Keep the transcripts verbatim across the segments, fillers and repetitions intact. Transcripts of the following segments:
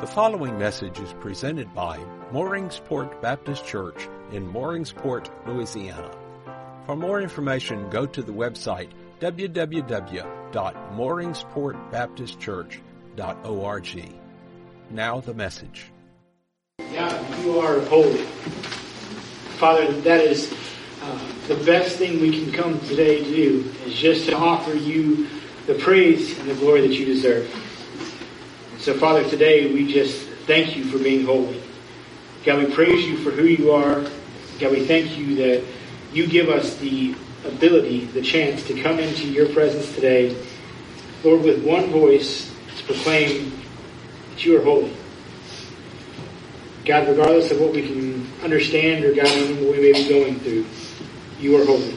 The following message is presented by Mooringsport Baptist Church in Mooringsport, Louisiana. For more information, go to the website w w w dot mooringsport baptist church dot org. Now the message. God, you are holy. Father, that is uh, the best thing we can come today to do, is just to offer you the praise and the glory that you deserve. And so, Father, today we just thank you for being holy. God, we praise you for who you are. God, we thank you that you give us the ability, the chance to come into your presence today, Lord, with one voice to proclaim that you are holy. God, regardless of what we can understand or, God, even what we may be going through, you are holy.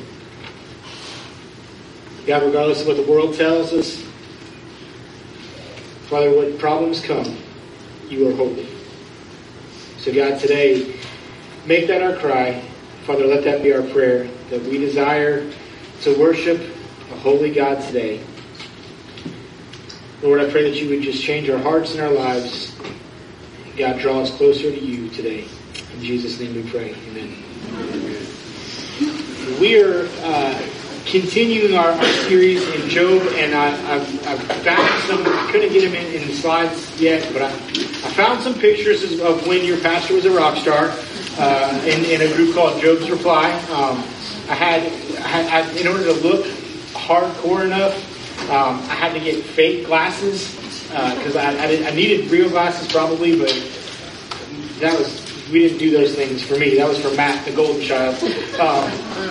God, regardless of what the world tells us, Father, what problems come, you are holy. So, God, today, make that our cry. Father, let that be our prayer, that we desire to worship a holy God today. Lord, I pray that you would just change our hearts and our lives. God, draw us closer to you today. In Jesus' name we pray. Amen. Amen. We are uh, continuing our, our series in Job, and I, I've, I've found some, I couldn't get them in, in the slides yet, but I, I found some pictures of when your pastor was a rock star uh, in, in a group called Job's Reply. Um, I had, I had I, in order to look hardcore enough, um, I had to get fake glasses. Because uh, I, I, did, I needed real glasses probably, but that was we didn't do those things for me. That was for Matt, the golden child. Um,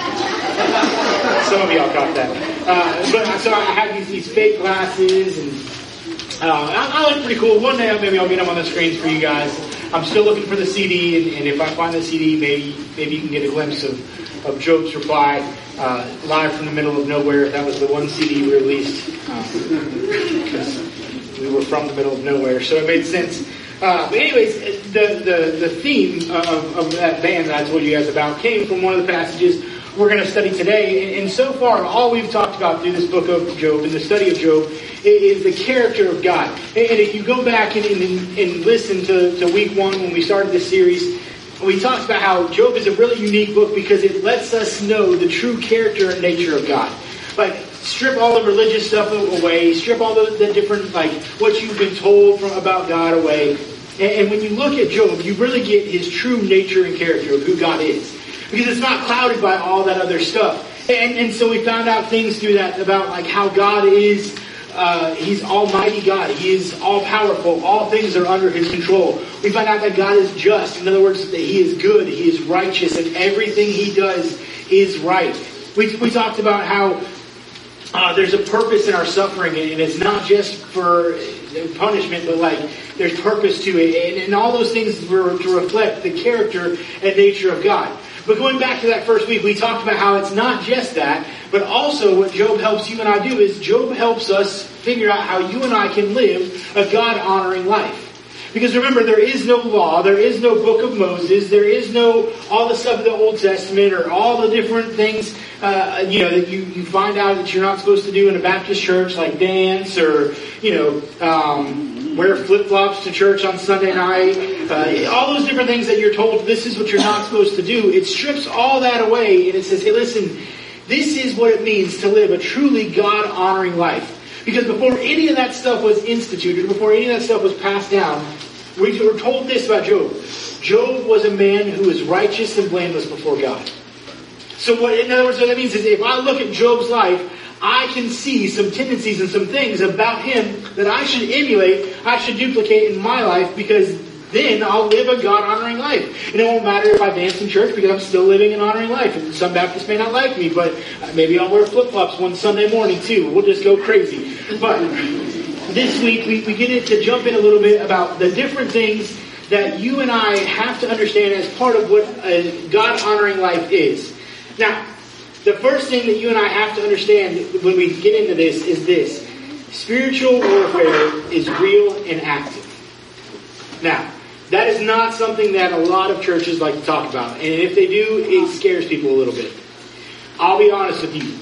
some of y'all caught that. Uh, but so I had these, these fake glasses, and uh, I, I look pretty cool. One day maybe I'll get them on the screens for you guys. I'm still looking for the C D, and, and if I find the C D, maybe maybe you can get a glimpse of, of Job's Reply uh, live from the middle of nowhere. That was the one C D we released. Because um, we were from the middle of nowhere, so it made sense. Uh, but anyways, the, the, the theme of, of that band that I told you guys about came from one of the passages we're going to study today. And, and so far, all we've talked about through this book of Job and the study of Job is the character of God. And if you go back and, and, and listen to, to week one when we started this series, we talked about how Job is a really unique book because it lets us know the true character and nature of God. Like, strip all the religious stuff away, strip all the, the different, like, what you've been told from about God away. And, and when you look at Job, you really get his true nature and character of who God is. Because it's not clouded by all that other stuff. And, and so we found out things through that about, like, how God is, uh, he's almighty God. He is all-powerful. All things are under his control. We found out that God is just. In other words, that he is good. He is righteous. And everything he does is right. We, we talked about how Uh, there's a purpose in our suffering, and it's not just for punishment, but like there's purpose to it, and, and all those things were to reflect the character and nature of God. But going back to that first week, we talked about how it's not just that, but also what Job helps you and I do is Job helps us figure out how you and I can live a God-honoring life. Because remember, there is no law, there is no book of Moses, there is no all the stuff of the Old Testament or all the different things, uh, you know, that you, you find out that you're not supposed to do in a Baptist church, like dance or, you know, um, wear flip-flops to church on Sunday night. Uh, all those different things that you're told this is what you're not supposed to do. It strips all that away and it says, hey, listen, this is what it means to live a truly God-honoring life. Because before any of that stuff was instituted, before any of that stuff was passed down, we were told this about Job. Job was a man who was righteous and blameless before God. So what, in other words, what that means is if I look at Job's life, I can see some tendencies and some things about him that I should emulate, I should duplicate in my life, because then I'll live a God-honoring life. And it won't matter if I dance in church because I'm still living an honoring life. And some Baptists may not like me, but maybe I'll wear flip-flops one Sunday morning too. We'll just go crazy. But this week we, we get in to jump in a little bit about the different things that you and I have to understand as part of what a God-honoring life is. Now, the first thing that you and I have to understand when we get into this is this. Spiritual warfare is real and active. Now, that is not something that a lot of churches like to talk about. And if they do, it scares people a little bit. I'll be honest with you.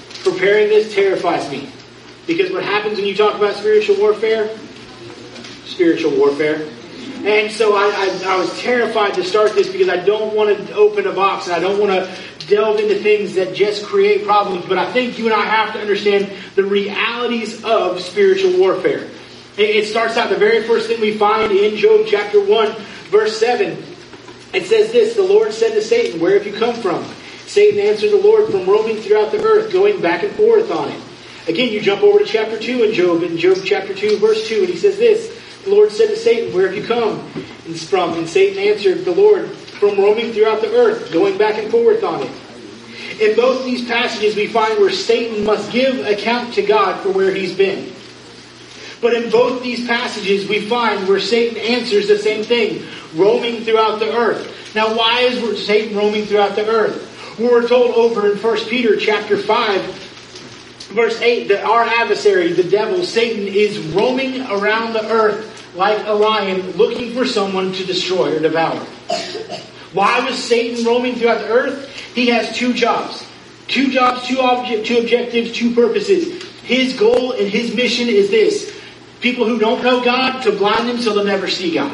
Preparing this terrifies me. Because what happens when you talk about spiritual warfare? spiritual warfare. And so I, I, I was terrified to start this because I don't want to open a box and I don't want to delve into things that just create problems. But I think you and I have to understand the realities of spiritual warfare. It, it starts out, the very first thing we find in Job chapter one, verse seven. It says this, the Lord said to Satan, where have you come from? Satan answered the Lord, from roaming throughout the earth, going back and forth on it. Again, you jump over to chapter two in Job, in Job chapter two, verse two, and he says this, the Lord said to Satan, where have you come from? And Satan answered the Lord, from roaming throughout the earth, going back and forth on it. In both these passages, we find where Satan must give account to God for where he's been. But in both these passages, we find where Satan answers the same thing, roaming throughout the earth. Now, why is Satan roaming throughout the earth? We're told over in First Peter chapter five, verse eight, that our adversary, the devil, Satan, is roaming around the earth like a lion, looking for someone to destroy or devour. Why was Satan roaming throughout the earth? He has two jobs. Two jobs, two, object, two objectives, two purposes. His goal and his mission is this. People who don't know God, to blind them so they'll never see God.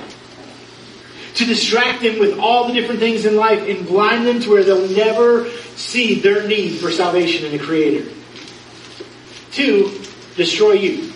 To distract them with all the different things in life and blind them to where they'll never see their need for salvation and a Creator. Two, destroy you.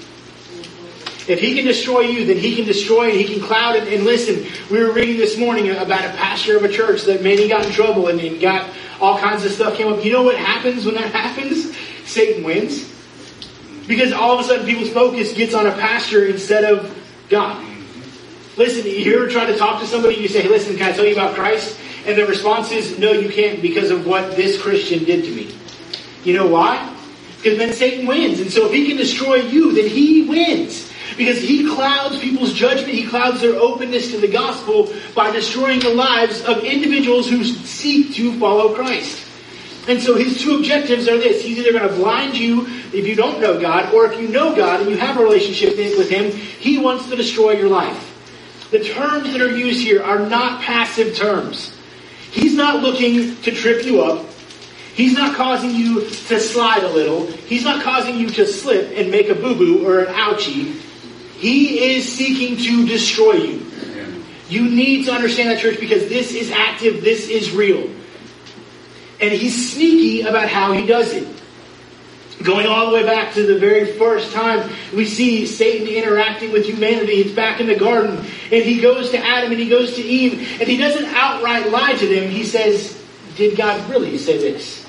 If he can destroy you, then he can destroy and he can cloud it. And listen, we were reading this morning about a pastor of a church that, man, he got in trouble and he got all kinds of stuff came up. You know what happens when that happens? Satan wins. Because all of a sudden people's focus gets on a pastor instead of God. Listen, you ever try to talk to somebody and you say, hey, listen, can I tell you about Christ? And the response is, no, you can't because of what this Christian did to me. You know why? Because then Satan wins. And so if he can destroy you, then he wins. Because he clouds people's judgment. He clouds their openness to the gospel by destroying the lives of individuals who seek to follow Christ. And so his two objectives are this. He's either going to blind you if you don't know God, or if you know God and you have a relationship with him, he wants to destroy your life. The terms that are used here are not passive terms. He's not looking to trip you up. He's not causing you to slide a little. He's not causing you to slip and make a boo-boo or an ouchie. He is seeking to destroy you. You need to understand that, church, because this is active, this is real. And he's sneaky about how he does it. Going all the way back to the very first time we see Satan interacting with humanity, it's back in the garden. And he goes to Adam and he goes to Eve. And he doesn't outright lie to them. He says, did God really say this?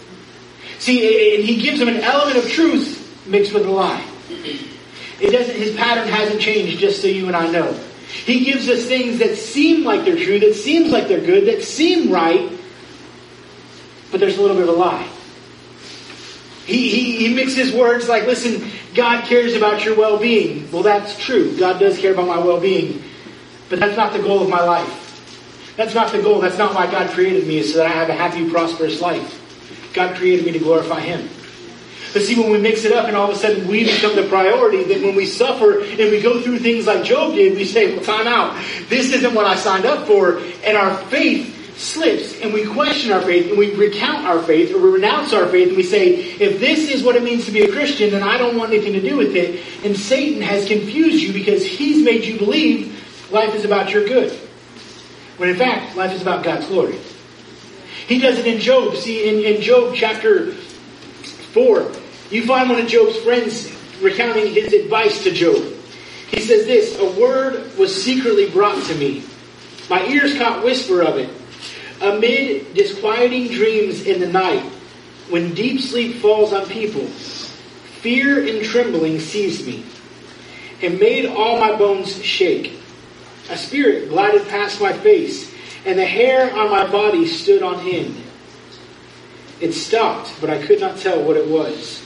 See, and he gives them an element of truth mixed with a lie. It doesn't, his pattern hasn't changed, just so you and I know. He gives us things that seem like they're true, that seems like they're good, that seem right, but there's a little bit of a lie. He, he, he mixes words like, listen, God cares about your well-being. Well, that's true. God does care about my well-being. But that's not the goal of my life. That's not the goal. That's not why God created me, is so that I have a happy, prosperous life. God created me to glorify Him. But see, when we mix it up and all of a sudden we become the priority, then when we suffer and we go through things like Job did, we say, well, time out. This isn't what I signed up for. And our faith slips and we question our faith and we recount our faith or we renounce our faith and we say, if this is what it means to be a Christian, then I don't want anything to do with it. And Satan has confused you because he's made you believe life is about your good. When in fact, life is about God's glory. He does it in Job. See, in, in Job chapter four, you find one of Job's friends recounting his advice to Job. He says this, a word was secretly brought to me. My ears caught whisper of it. Amid disquieting dreams in the night, when deep sleep falls on people, fear and trembling seized me, and made all my bones shake. A spirit glided past my face, and the hair on my body stood on end. It stopped, but I could not tell what it was.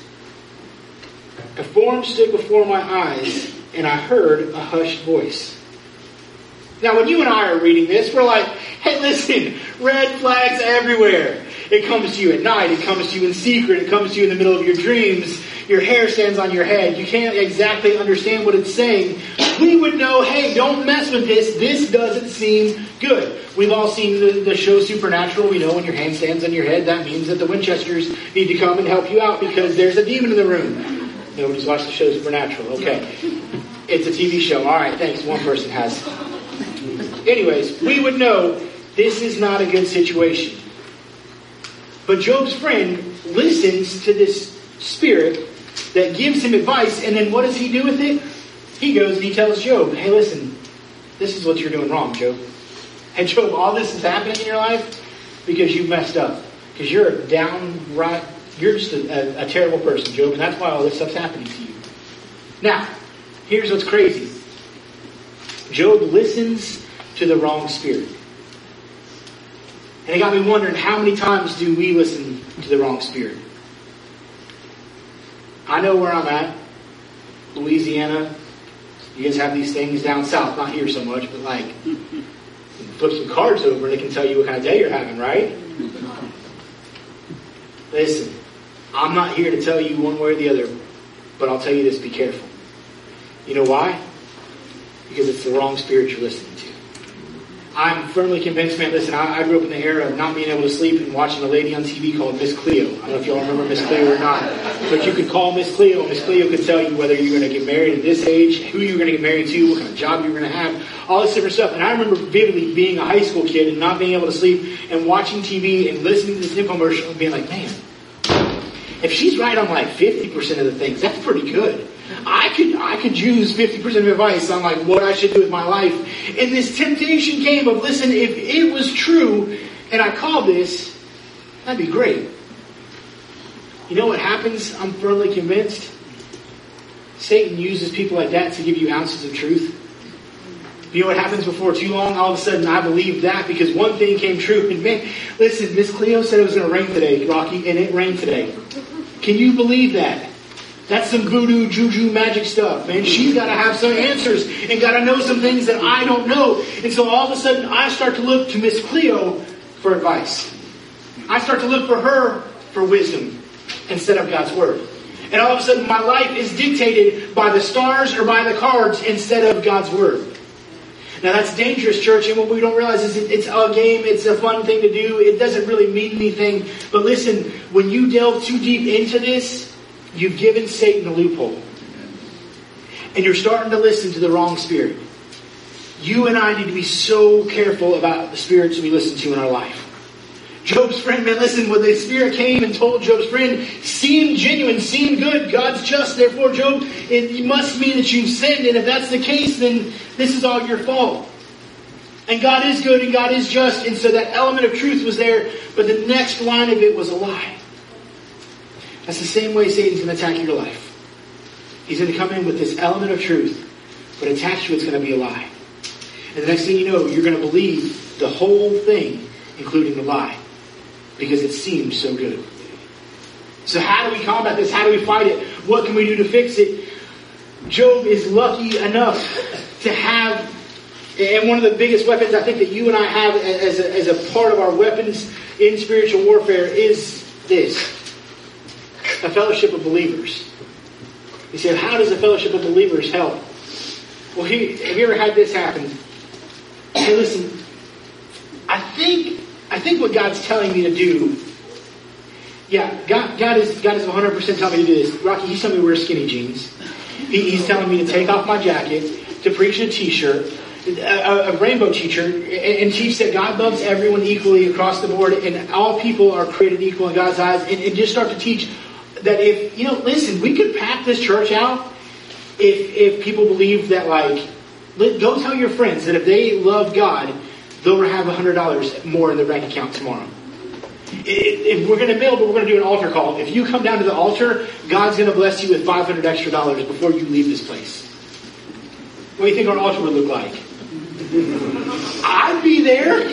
A form stood before my eyes, and I heard a hushed voice. Now, when you and I are reading this, we're like, hey, listen, red flags everywhere. It comes to you at night. It comes to you in secret. It comes to you in the middle of your dreams. Your hair stands on your head. You can't exactly understand what it's saying. We would know, hey, don't mess with this. This doesn't seem good. We've all seen the, the show Supernatural. We know when your hand stands on your head, that means that the Winchesters need to come and help you out because there's a demon in the room. Nobody's watched the show Supernatural. Okay. It's a T V show. All right, thanks. One person has. Anyways, we would know this is not a good situation. But Job's friend listens to this spirit that gives him advice, and then what does he do with it? He goes and he tells Job, hey, listen, this is what you're doing wrong, Job. And Job, all this is happening in your life because you messed up. Because you're a downright, you're just a, a, a terrible person, Job, and that's why all this stuff's happening to you. Now, here's what's crazy. Job listens to the wrong spirit. And it got me wondering, how many times do we listen to the wrong spirit? I know where I'm at. Louisiana. You guys have these things down south. Not here so much, but like, you can flip some cards over and it can tell you what kind of day you're having, right? Listen, I'm not here to tell you one way or the other, but I'll tell you this, be careful. You know why? Because it's the wrong spirit you're listening to. I'm firmly convinced, man, listen, I, I grew up in the era of not being able to sleep and watching a lady on T V called Miss Cleo. I don't know if y'all remember Miss Cleo or not. But you could call Miss Cleo, and Miss Cleo could tell you whether you're going to get married at this age, who you're going to get married to, what kind of job you're going to have, all this different stuff. And I remember vividly being a high school kid and not being able to sleep and watching T V and listening to this infomercial and being like, man, if she's right on like fifty percent of the things, that's pretty good. I could I could use fifty percent of advice on like what I should do with my life. And this temptation came of, listen, if it was true and I called this, that'd be great. You know what happens? I'm firmly convinced. Satan uses people like that to give you ounces of truth. You know what happens before too long? All of a sudden I believe that because one thing came true. And man, listen, Miss Cleo said it was going to rain today, Rocky, and it rained today. Can you believe that? That's some voodoo, juju, magic stuff, man. She's got to have some answers and got to know some things that I don't know. And so all of a sudden, I start to look to Miss Cleo for advice. I start to look for her for wisdom instead of God's Word. And all of a sudden, my life is dictated by the stars or by the cards instead of God's Word. Now that's dangerous, church, and what we don't realize is it's a game, it's a fun thing to do, it doesn't really mean anything. But listen, when you delve too deep into this, you've given Satan a loophole. And you're starting to listen to the wrong spirit. You and I need to be so careful about the spirits we listen to in our life. Job's friend, man, listen, when the spirit came and told Job's friend, seemed genuine, seemed good, God's just, therefore, Job, it must mean that you've sinned, and if that's the case, then this is all your fault. And God is good and God is just, and so that element of truth was there, but the next line of it was a lie. That's the same way Satan's going to attack your life. He's going to come in with this element of truth, but attached to it's going to be a lie. And the next thing you know, you're going to believe the whole thing, including the lie. Because it seemed so good. So how do we combat this? How do we fight it? What can we do to fix it? Job is lucky enough to have, and one of the biggest weapons I think that you and I have as a, as a part of our weapons in spiritual warfare is this. A fellowship of believers. You say, how does a fellowship of believers help? Well, he, have you ever had this happen? Hey, listen, I think I think what God's telling me to do, yeah, God, God is God is one hundred percent telling me to do this. Rocky, he's telling me to wear skinny jeans. He, he's telling me to take off my jacket, to preach in a t-shirt, a, a rainbow teacher, and, and teach that God loves everyone equally across the board, and all people are created equal in God's eyes, and, and just start to teach that if, you know, listen, we could pack this church out if if people believe that, like, go tell your friends that if they love God, they'll have one hundred dollars more in their bank account tomorrow. If we're going to build, we're going to do an altar call. If you come down to the altar, God's going to bless you with five hundred extra dollars before you leave this place. What do you think our altar would look like? I'd be there.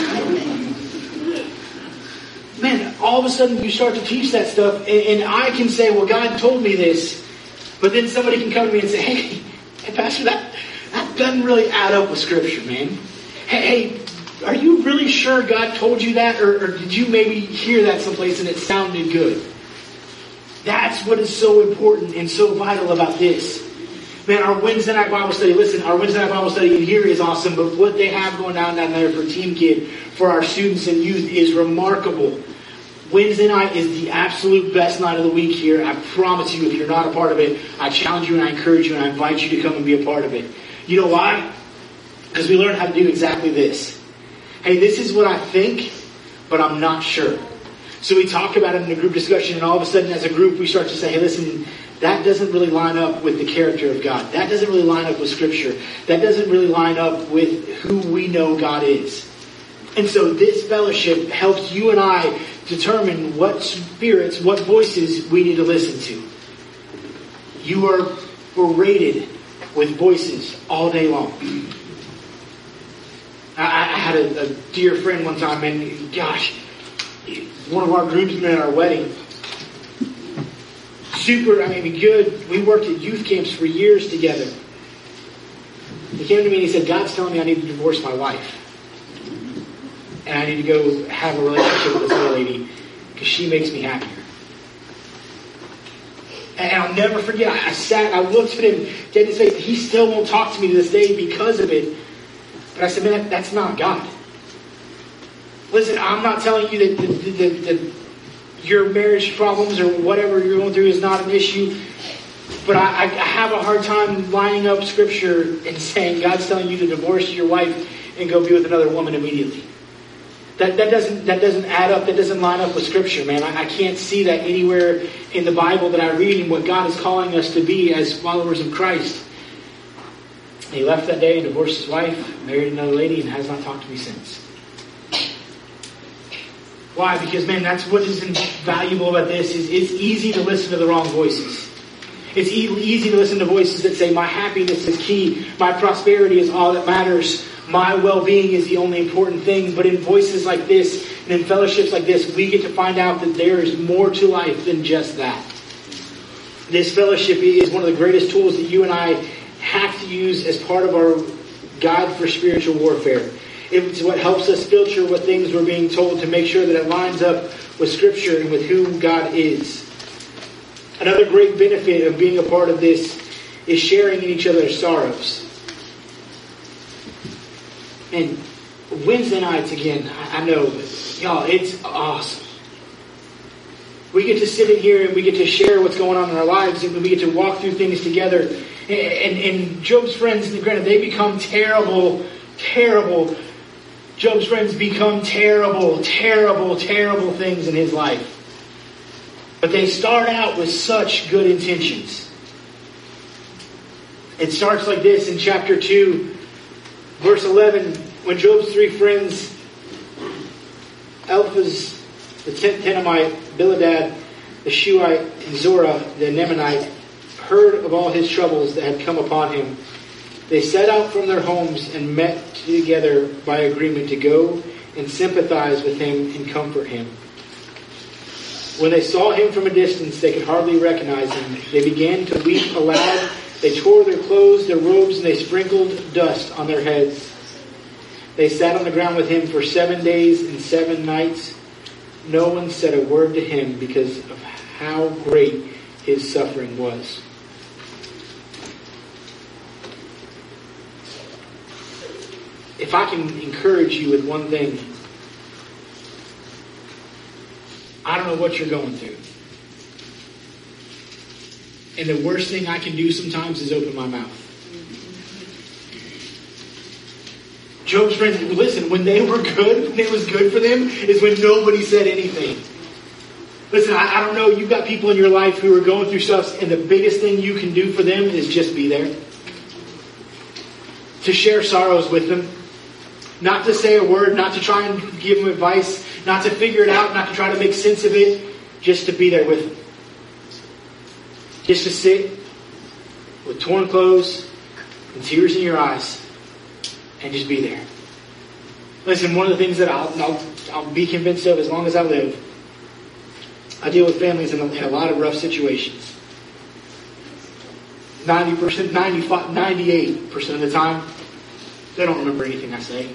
Man, all of a sudden you start to teach that stuff, and, and I can say, well, God told me this, but then somebody can come to me and say, hey, hey Pastor, that, that doesn't really add up with Scripture, man. Hey, hey, are you really sure God told you that? Or, or did you maybe hear that someplace and it sounded good? That's what is so important and so vital about this. Man, our Wednesday night Bible study, listen, our Wednesday night Bible study in here is awesome, but what they have going on down there for Team Kid, for our students and youth, is remarkable. Wednesday night is the absolute best night of the week here. I promise you, if you're not a part of it, I challenge you and I encourage you and I invite you to come and be a part of it. You know why? Because we learn how to do exactly this. Hey, this is what I think, but I'm not sure. So we talk about it in a group discussion, and all of a sudden as a group we start to say, hey, listen, that doesn't really line up with the character of God. That doesn't really line up with Scripture. That doesn't really line up with who we know God is. And so this fellowship helps you and I determine what spirits, what voices we need to listen to. You are berated with voices all day long. I, I had a, a dear friend one time, and gosh, one of our groomsmen at our wedding, super, I mean, good. We worked at youth camps for years together. He came to me and he said, God's telling me I need to divorce my wife. And I need to go have a relationship with this other lady because she makes me happier. And I'll never forget, I sat, I looked at him dead in his face. He still won't talk to me to this day because of it. But I said, man, that, that's not God. Listen, I'm not telling you that, that, that, that your marriage problems or whatever you're going through is not an issue. But I, I have a hard time lining up Scripture and saying God's telling you to divorce your wife and go be with another woman immediately. That that doesn't that doesn't add up. That doesn't line up with Scripture, man. I, I can't see that anywhere in the Bible that I read and what God is calling us to be as followers of Christ. He left that day and divorced his wife, married another lady, and has not talked to me since. Why? Because, man, that's what is invaluable about this. Is it's easy to listen to the wrong voices. It's e- easy to listen to voices that say, my happiness is key. My prosperity is all that matters. My well-being is the only important thing. But in voices like this and in fellowships like this, we get to find out that there is more to life than just that. This fellowship is one of the greatest tools that you and I have to use as part of our guide for spiritual warfare. It's what helps us filter what things we're being told to make sure that it lines up with Scripture and with who God is. Another great benefit of being a part of this is sharing in each other's sorrows. And Wednesday nights, again, I know, y'all, it's awesome. We get to sit in here and we get to share what's going on in our lives, and we get to walk through things together. And, and, and Job's friends, granted, they become terrible, terrible. Job's friends become terrible, terrible, terrible things in his life. But they start out with such good intentions. It starts like this in chapter two, verse eleven, when Job's three friends, Eliphaz, the Tenamite, Bildad, the Shuhite, and Zorah, the Nemanite, heard of all his troubles that had come upon him. They set out from their homes and met together by agreement to go and sympathize with him and comfort him. When they saw him from a distance, they could hardly recognize him. They began to weep aloud. They tore their clothes, their robes, and they sprinkled dust on their heads. They sat on the ground with him for seven days and seven nights. No one said a word to him because of how great his suffering was. If I can encourage you with one thing, I don't know what you're going through. And the worst thing I can do sometimes is open my mouth. Job's friends, listen, when they were good, when it was good for them, is when nobody said anything. Listen, I, I don't know, you've got people in your life who are going through stuff, and the biggest thing you can do for them is just be there. To share sorrows with them. Not to say a word, not to try and give them advice, not to figure it out, not to try to make sense of it, just to be there with them. Just to sit with torn clothes and tears in your eyes and just be there. Listen, one of the things that I'll, I'll, I'll be convinced of as long as I live, I deal with families in a, in a lot of rough situations. ninety percent, ninety-five, ninety-eight percent of the time, they don't remember anything I say.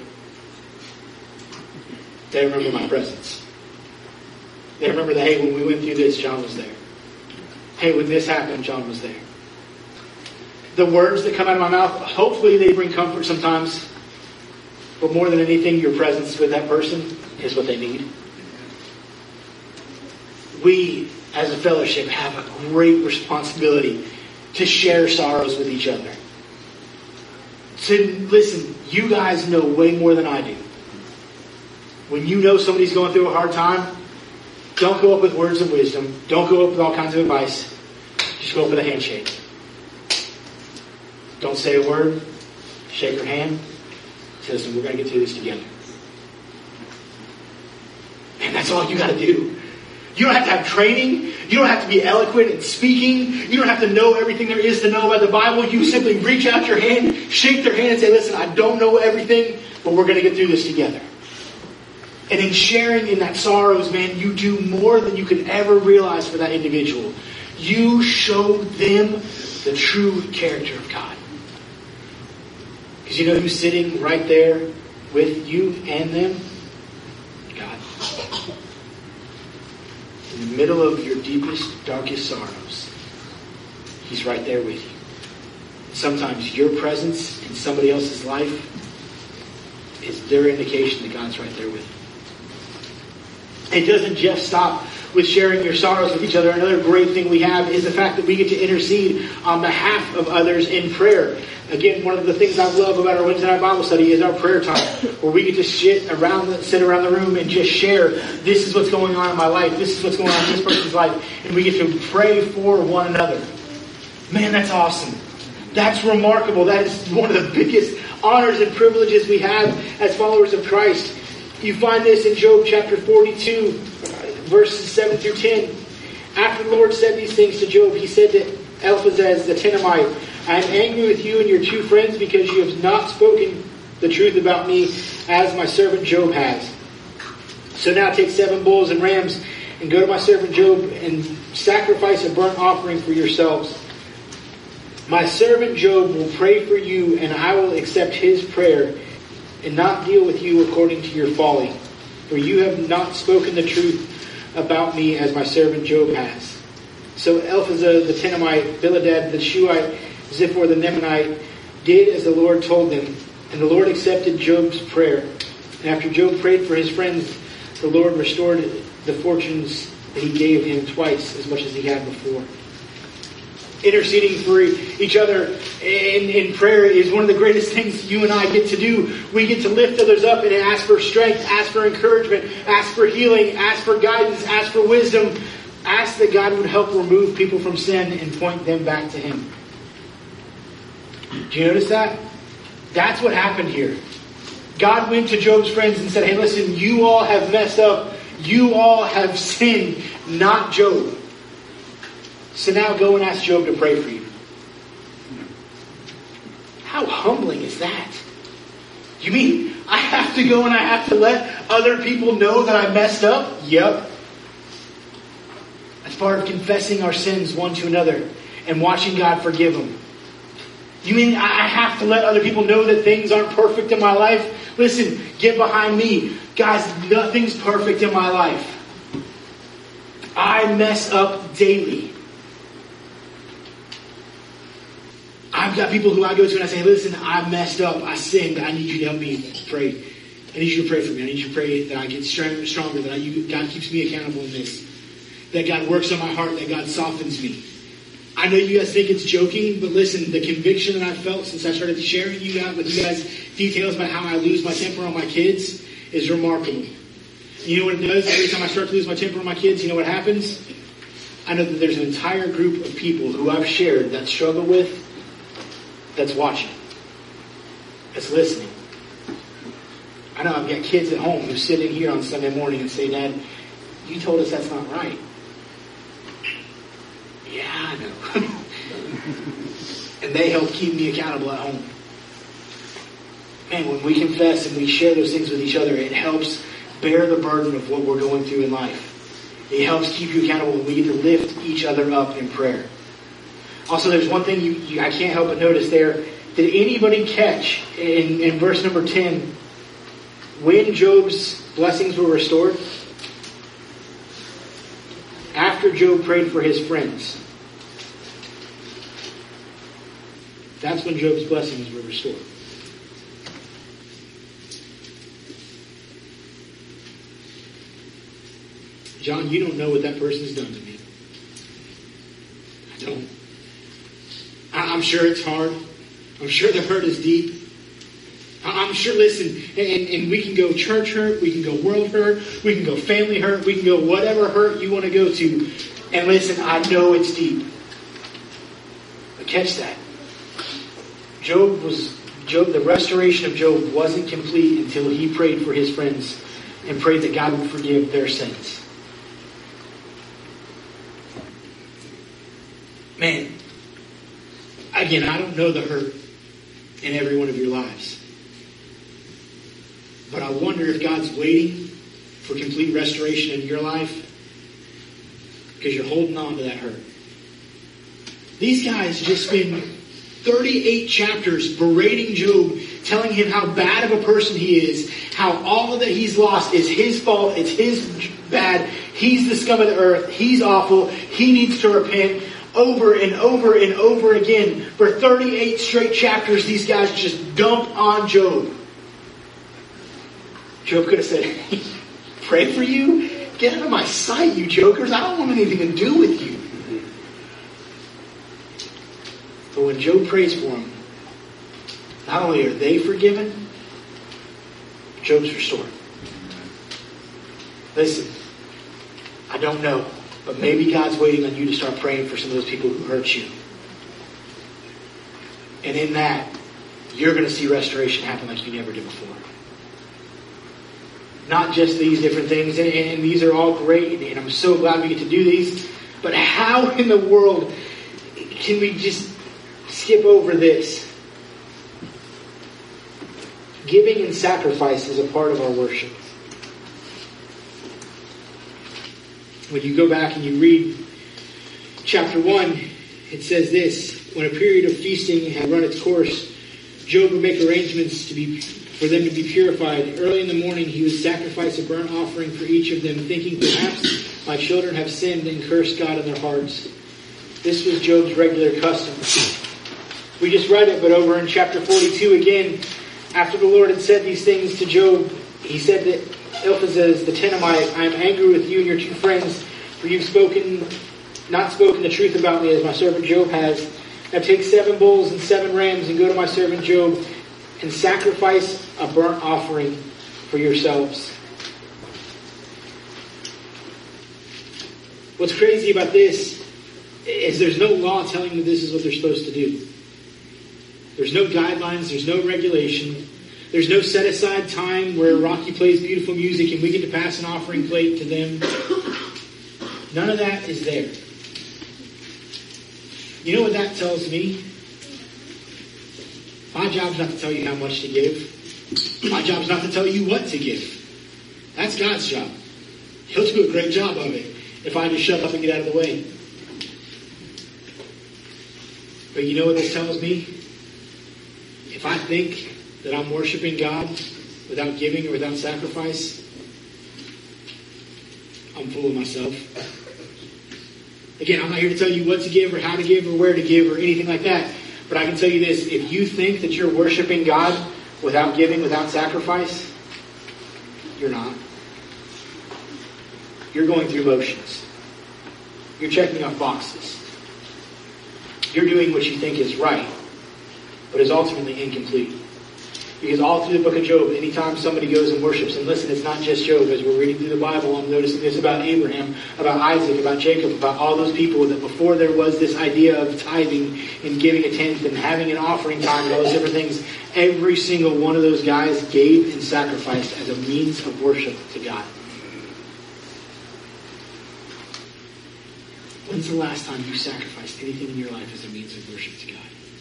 They remember my presence. They remember that, hey, when we went through this, John was there. Hey, when this happened, John was there. The words that come out of my mouth, hopefully they bring comfort sometimes. But more than anything, your presence with that person is what they need. we, as a fellowship, have a great responsibility to share sorrows with each other. To listen, you guys know way more than I do. When you know somebody's going through a hard time, don't go up with words of wisdom. Don't go up with all kinds of advice. Just go up with a handshake. Don't say a word. Shake your hand. Say, listen, we're going to get through this together. And that's all you got to do. You don't have to have training. You don't have to be eloquent in speaking. You don't have to know everything there is to know about the Bible. You simply reach out your hand, shake their hand, and say, listen, I don't know everything, but we're going to get through this together. And in sharing in that sorrows, man, you do more than you could ever realize for that individual. You show them the true character of God. Because you know who's sitting right there with you and them? God. In the middle of your deepest, darkest sorrows, He's right there with you. Sometimes your presence in somebody else's life is their indication that God's right there with you. It doesn't just stop with sharing your sorrows with each other. Another great thing we have is the fact that we get to intercede on behalf of others in prayer. Again, one of the things I love about our Wednesday night Bible study is our prayer time, where we get to sit around the, sit around the room and just share, this is what's going on in my life, this is what's going on in this person's life, and we get to pray for one another. Man, that's awesome. That's remarkable. That is one of the biggest honors and privileges we have as followers of Christ. You find this in Job chapter forty-two, verses seven through ten. After the Lord said these things to Job, He said to Eliphaz the Temanite, I am angry with you and your two friends because you have not spoken the truth about me as my servant Job has. So now take seven bulls and rams and go to my servant Job and sacrifice a burnt offering for yourselves. My servant Job will pray for you, and I will accept his prayer and not deal with you according to your folly. For you have not spoken the truth about me as my servant Job has. So Eliphaz the Temanite, Bildad the Shuhite, Ziphor the Nemanite did as the Lord told them. And the Lord accepted Job's prayer. And after Job prayed for his friends, the Lord restored the fortunes that He gave him twice as much as he had before. Interceding for each other in, in prayer is one of the greatest things you and I get to do. We get to lift others up and ask for strength, ask for encouragement, ask for healing, ask for guidance, ask for wisdom. Ask that God would help remove people from sin and point them back to Him. Do you notice that? That's what happened here. God went to Job's friends and said, hey, listen, you all have messed up. You all have sinned, not Job. So now go and ask Job to pray for you. How humbling is that? You mean I have to go and I have to let other people know that I messed up? Yep. That's part of confessing our sins one to another and watching God forgive them. You mean I have to let other people know that things aren't perfect in my life? Listen, get behind me. Guys, nothing's perfect in my life. I mess up daily. I've got people who I go to and I say, listen, I messed up. I sinned. I need you to help me pray. I need you to pray for me. I need you to pray that I get stronger, stronger that I, you, God keeps me accountable in this. That God works on my heart. That God softens me. I know you guys think it's joking, but listen, the conviction that I've felt since I started sharing you guys with you guys details about how I lose my temper on my kids is remarkable. You know what it does? Every time I start to lose my temper on my kids, you know what happens? I know that there's an entire group of people who I've shared that struggle with, that's watching, that's listening. I know I've got kids at home who sit in here on Sunday morning and say, Dad, you told us that's not right. Yeah, I know. And they help keep me accountable at home. Man, when we confess and we share those things with each other, it helps bear the burden of what we're going through in life. It helps keep you accountable, and we get to lift each other up in prayer. Also, there's one thing you, you I can't help but notice there. Did anybody catch in, in verse number ten when Job's blessings were restored? After Job prayed for his friends. That's when Job's blessings were restored. John, you don't know what that person's done to me. I don't. I'm sure it's hard. I'm sure the hurt is deep. I'm sure, listen, and, and we can go church hurt, we can go world hurt, we can go family hurt, we can go whatever hurt you want to go to. And listen, I know it's deep. But catch that. Job was, Job, the restoration of Job wasn't complete until he prayed for his friends and prayed that God would forgive their sins. Man, again, I don't know the hurt in every one of your lives. But I wonder if God's waiting for complete restoration in your life because you're holding on to that hurt. These guys just spend thirty-eight chapters berating Job, telling him how bad of a person he is, how all that he's lost is his fault, it's his bad, he's the scum of the earth, he's awful, he needs to repent. Over and over and over again. For thirty-eight straight chapters, these guys just dump on Job. Job could have said, hey, pray for you? Get out of my sight, you jokers. I don't want anything to do with you. But when Job prays for them, not only are they forgiven, Job's restored. Listen, I don't know. But maybe God's waiting on you to start praying for some of those people who hurt you. And in that, you're going to see restoration happen like you never did before. Not just these different things, and, and these are all great, and I'm so glad we get to do these. But how in the world can we just skip over this? Giving and sacrifice is a part of our worship. When you go back and you read chapter one, it says this: when a period of feasting had run its course, Job would make arrangements to be for them to be purified. Early in the morning he would sacrifice a burnt offering for each of them, thinking, perhaps my children have sinned and cursed God in their hearts. This was Job's regular custom. We just read it, but over in chapter forty-two again, after the Lord had said these things to Job, he said that Eliphaz the Temanite, I am angry with you and your two friends, for you've spoken, not spoken the truth about me as my servant Job has. Now take seven bulls and seven rams and go to my servant Job and sacrifice a burnt offering for yourselves. What's crazy about this is there's no law telling them this is what they're supposed to do. There's no guidelines, there's no regulation. There's no set aside time where Rocky plays beautiful music and we get to pass an offering plate to them. None of that is there. You know what that tells me? My job's not to tell you how much to give. My job's not to tell you what to give. That's God's job. He'll do a great job of it if I just shut up and get out of the way. But you know what this tells me? If I think that I'm worshiping God without giving or without sacrifice, I'm fooling myself. Again, I'm not here to tell you what to give or how to give or where to give or anything like that. But I can tell you this, if you think that you're worshiping God without giving, without sacrifice, you're not. You're going through motions. You're checking off boxes. You're doing what you think is right, but is ultimately incomplete. Because all through the book of Job, anytime somebody goes and worships, and listen, it's not just Job. As we're reading through the Bible, I'm noticing this about Abraham, about Isaac, about Jacob, about all those people, that before there was this idea of tithing and giving a tenth and having an offering time and all those different things, every single one of those guys gave and sacrificed as a means of worship to God. When's the last time you sacrificed anything in your life as a means of worship to God?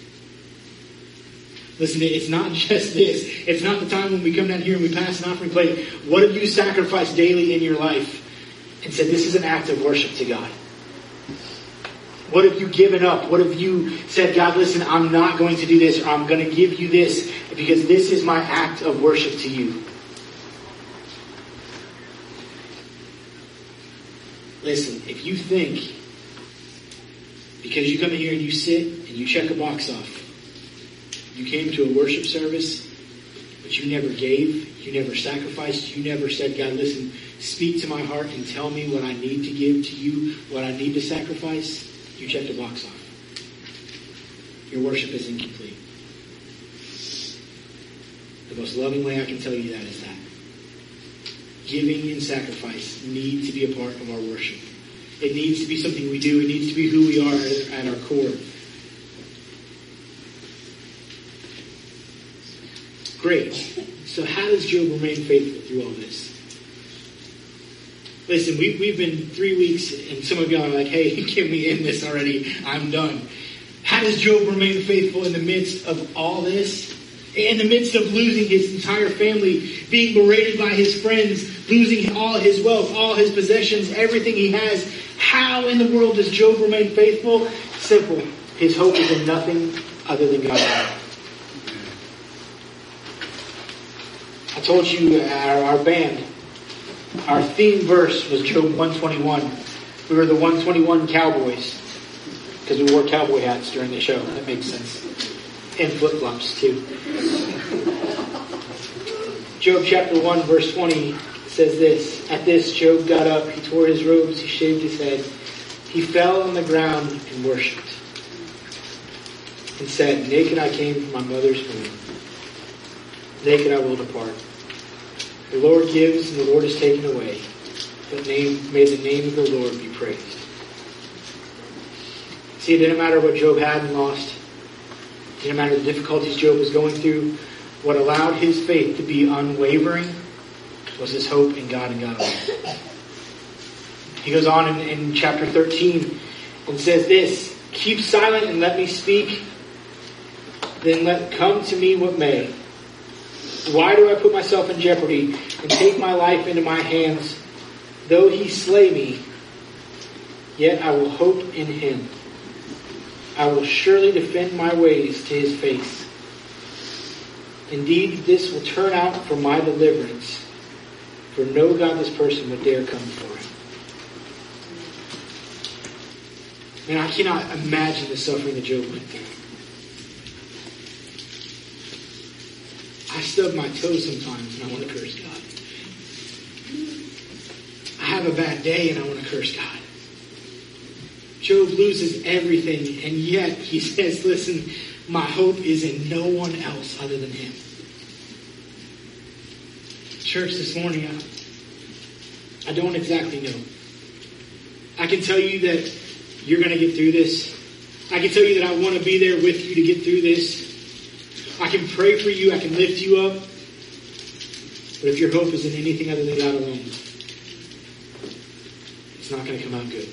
Listen, it's not just this. It's not the time when we come down here and we pass an offering plate. What have you sacrificed daily in your life and said, this is an act of worship to God? What have you given up? What have you said, God, listen, I'm not going to do this, or I'm going to give you this because this is my act of worship to you. Listen, if you think because you come in here and you sit and you check a box off, you came to a worship service But you never gave. You never sacrificed. You never said, God, listen, speak to my heart and tell me what I need to give to you, what I need to sacrifice. You checked a box off. Your worship is incomplete. The most loving way I can tell you that is that giving and sacrifice need to be a part of our worship. It needs to be something we do. It needs to be who we are at our core. Great. So how does Job remain faithful through all this? Listen, we, we've been three weeks, and some of y'all are like, hey, can we end this already? I'm done. How does Job remain faithful in the midst of all this? In the midst of losing his entire family, being berated by his friends, losing all his wealth, all his possessions, everything he has. How in the world does Job remain faithful? Simple. His hope is in nothing other than God. I told you our, our band, our theme verse was Job one twenty-one. We were the one twenty-one Cowboys because we wore cowboy hats during the show. That makes sense. And flip-flops too. Job chapter one verse twenty says this. At this, Job got up, he tore his robes, he shaved his head. He fell on the ground and worshipped. And said, naked I came from my mother's womb. Naked I will depart. The Lord gives and the Lord is taken away. But name, may the name of the Lord be praised. See, it didn't matter what Job had and lost. It didn't matter the difficulties Job was going through. What allowed his faith to be unwavering was his hope in God and God alone. He goes on in, in chapter thirteen and says this, keep silent and let me speak. Then let come to me what may. Why do I put myself in jeopardy and take my life into my hands? Though he slay me, yet I will hope in him. I will surely defend my ways to his face. Indeed, this will turn out for my deliverance, for no godless person would dare come before him. Man, I cannot imagine the suffering that Job went through. I stub my toes sometimes and I want to curse God. I have a bad day and I want to curse God. Job loses everything, and yet he says, listen, my hope is in no one else other than him. Church, this morning, I, I don't exactly know. I can tell you that you're going to get through this. I can tell you that I want to be there with you to get through this. I can pray for you. I can lift you up. But if your hope is in anything other than God alone, it's not going to come out good.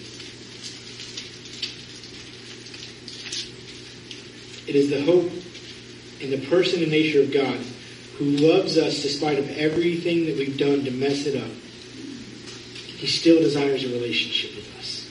It is the hope in the person and nature of God who loves us despite of everything that we've done to mess it up. He still desires a relationship with us.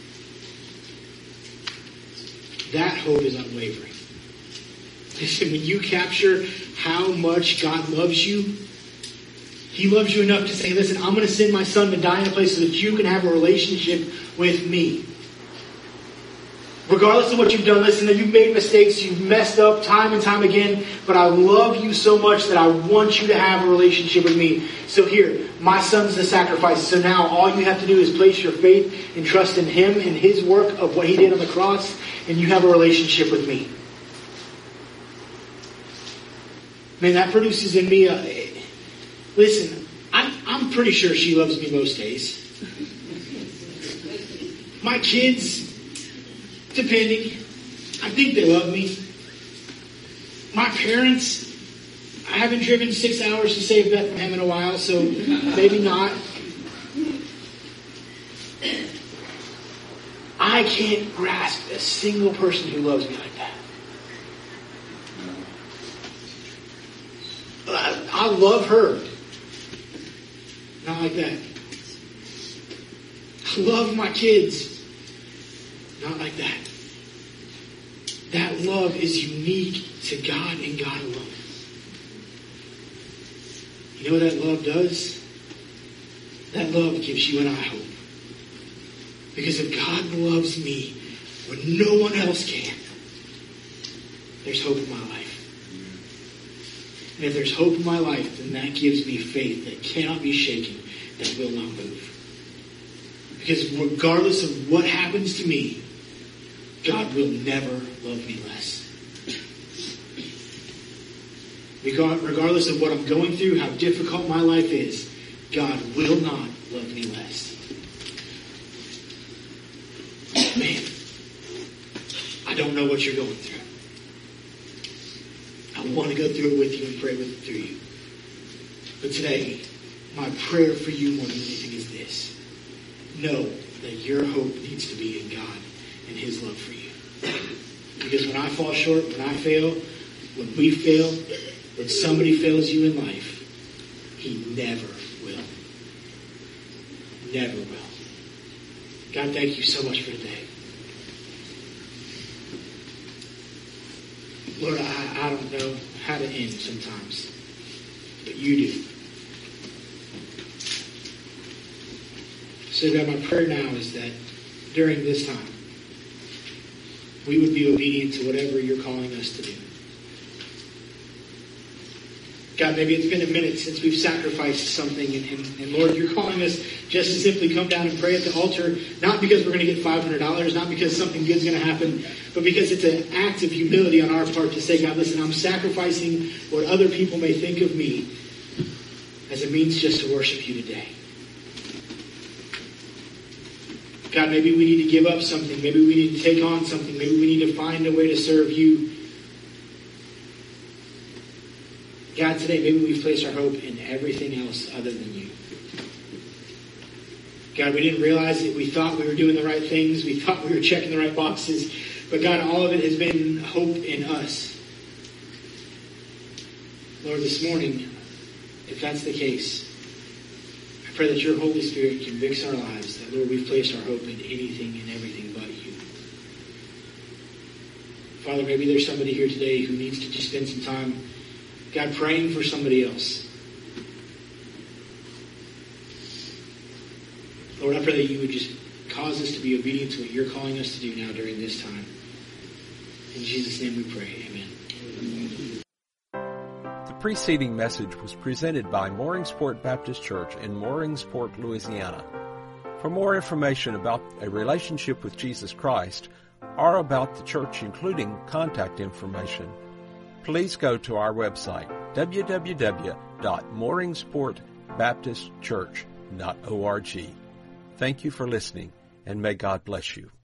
That hope is unwavering. Listen, when you capture how much God loves you, He loves you enough to say, listen, I'm going to send my son to die in a place so that you can have a relationship with me. Regardless of what you've done, listen, that you've made mistakes, you've messed up time and time again, but I love you so much that I want you to have a relationship with me. So here, my son's the sacrifice. So now all you have to do is place your faith and trust in Him and His work of what He did on the cross, and you have a relationship with me. Man, that produces in me a... Listen, I'm, I'm pretty sure she loves me most days. My kids... Depending. I think they love me. My parents, I haven't driven six hours to save Bethlehem in a while, so maybe not. I can't grasp a single person who loves me like that. I, I love her. Not like that. I love my kids. Not like that. That love is unique to God and God alone. You know what that love does? That love gives you and I hope. Because if God loves me when no one else can, there's hope in my life. And if there's hope in my life, then that gives me faith that cannot be shaken, that will not move. Because regardless of what happens to me, God will never love me less. Regardless of what I'm going through, how difficult my life is, God will not love me less. Man, I don't know what you're going through. I want to go through it with you and pray with it through you. But today, my prayer for you more than anything is this. Know that your hope needs to be in God and His love for you. Because when I fall short, when I fail, when we fail, when somebody fails you in life, He never will. Never will. God, thank you so much for today. Lord, I, I don't know how to end sometimes, but you do. So God, my prayer now is that during this time, we would be obedient to whatever you're calling us to do. God, maybe it's been a minute since we've sacrificed something, and, and, and Lord, you're calling us just to simply come down and pray at the altar, not because we're going to get five hundred dollars, not because something good's going to happen, but because it's an act of humility on our part to say, God, listen, I'm sacrificing what other people may think of me as a means just to worship you today. God, maybe we need to give up something. Maybe we need to take on something. Maybe we need to find a way to serve you. God, today maybe we've placed our hope in everything else other than you. God, we didn't realize it. We thought we were doing the right things. We thought we were checking the right boxes. But God, all of it has been hope in us. Lord, this morning, if that's the case, I pray that your Holy Spirit convicts our lives that, Lord, we've placed our hope in anything and everything but you. Father, maybe there's somebody here today who needs to just spend some time, God, praying for somebody else. Lord, I pray that you would just cause us to be obedient to what you're calling us to do now during this time. In Jesus' name we pray. Amen. The preceding message was presented by Mooringsport Baptist Church in Mooringsport, Louisiana. For more information about a relationship with Jesus Christ or about the church, including contact information, please go to our website, w w w dot mooringsport baptist church dot org. Thank you for listening, and may God bless you.